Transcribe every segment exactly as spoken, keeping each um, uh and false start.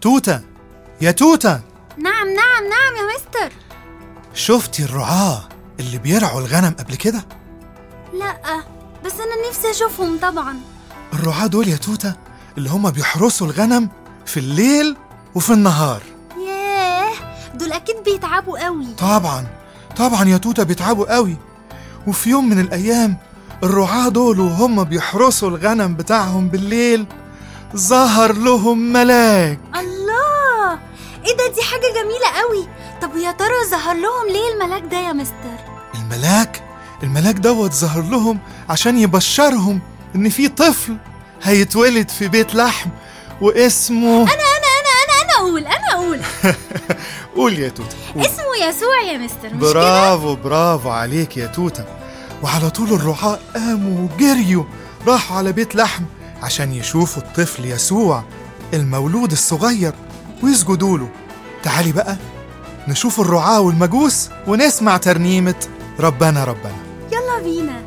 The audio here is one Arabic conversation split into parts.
توتة، يا توتة. نعم نعم نعم يا مستر. شفتي الرعاة اللي بيرعوا الغنم قبل كده؟ لا، بس أنا نفسي أشوفهم طبعا. الرعاة دول يا توتة اللي هما بيحرسوا الغنم في الليل وفي النهار. ياه، دول أكيد بيتعبوا قوي. طبعا طبعا يا توتة بيتعبوا قوي. وفي يوم من الأيام الرعاة دول وهم بيحرسوا الغنم بتاعهم بالليل ظهر لهم ملاك. الله، إيه ده؟ دي حاجة جميلة قوي. طب ويا ترى ظهر لهم ليه الملاك ده يا مستر؟ الملاك الملاك دوت ظهر لهم عشان يبشرهم إن في طفل هيتولد في بيت لحم واسمه أنا أنا أنا أنا أنا أقول أنا أقول قول يا توتة. قول. اسمه يسوع يا مستر، مش برافو برافو عليك يا توتة. وعلى طول الرعاة قاموا وجريوا راحوا على بيت لحم عشان يشوفوا الطفل يسوع المولود الصغير ويسجدوا له. تعالي بقى نشوف الرعاة والمجوس ونسمع ترنيمة ربنا ربنا. يلا بينا.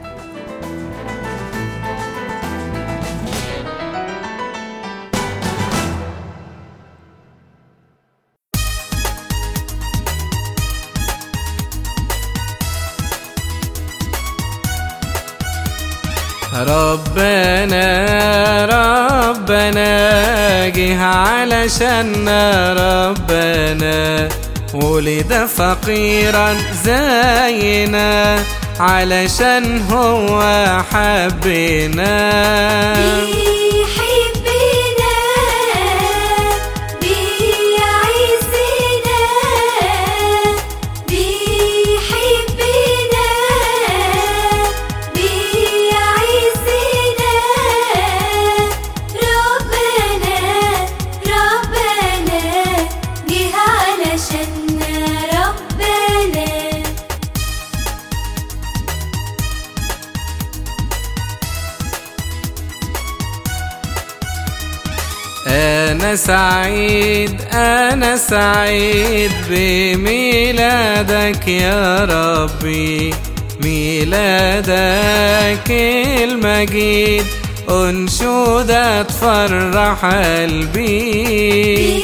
ربنا ربنا جه علشاننا، ربنا ولد فقيرا زينا علشان هو حبنا. أنا سعيد أنا سعيد بميلادك يا ربي، ميلادك المجيد أنشودة تفرح قلبي.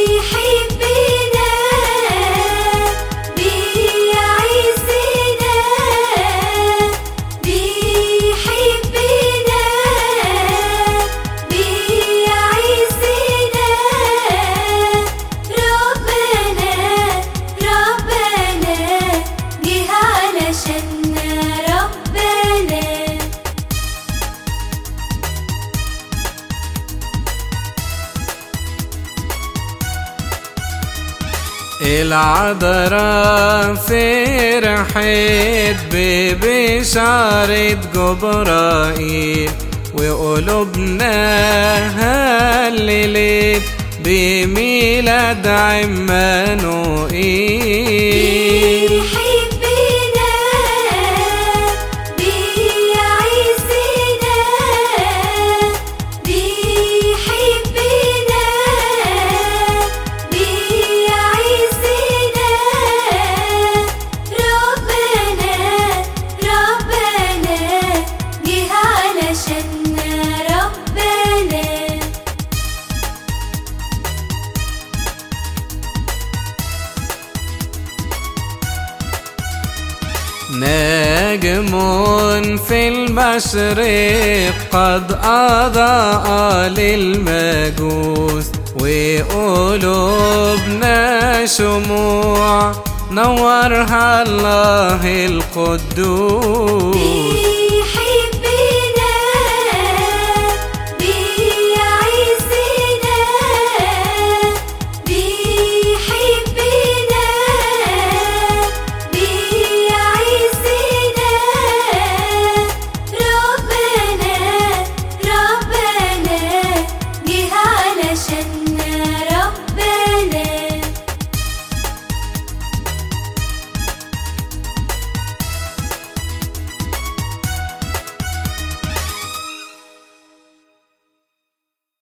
العذراء فرحت ببشارة جبرائيل وقلوبنا هللت بميلاد عمانوئيل. نجم في المشرق قد أضاء للمجوس وقلوبنا شموع نورها الله القدوس.